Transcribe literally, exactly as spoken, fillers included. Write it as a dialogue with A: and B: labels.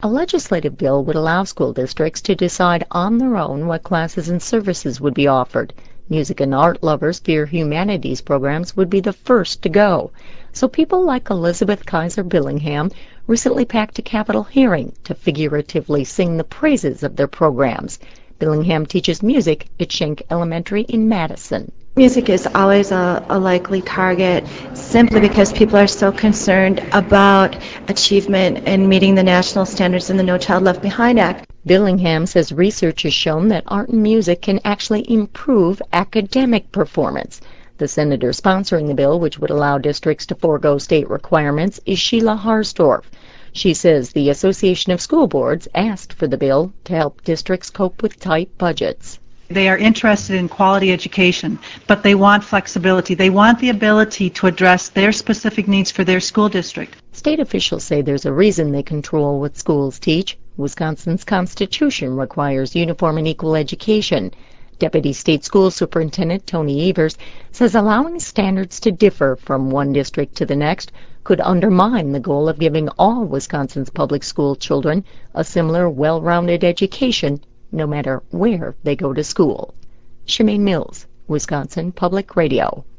A: A legislative bill would allow school districts to decide on their own what classes and services would be offered. Music and art lovers fear humanities programs would be the first to go. So people like Elizabeth Kaiser Billingham recently packed a Capitol hearing to figuratively sing the praises of their programs. Billingham teaches music at Schenck Elementary in Madison.
B: Music is always a, a likely target simply because people are so concerned about achievement and meeting the national standards in the No Child Left Behind Act.
A: Billingham says research has shown that art and music can actually improve academic performance. The senator sponsoring the bill, which would allow districts to forego state requirements, is Sheila Harsdorf. She says the Association of School Boards asked for the bill to help districts cope with tight budgets.
C: They are interested in quality education, but they want flexibility. They want the ability to address their specific needs for their school district.
A: State officials say there's a reason they control what schools teach. Wisconsin's Constitution requires uniform and equal education. Deputy State School Superintendent Tony Evers says allowing standards to differ from one district to the next could undermine the goal of giving all Wisconsin's public school children a similar well-rounded education, no matter where they go to school. Shemaine Mills, Wisconsin Public Radio.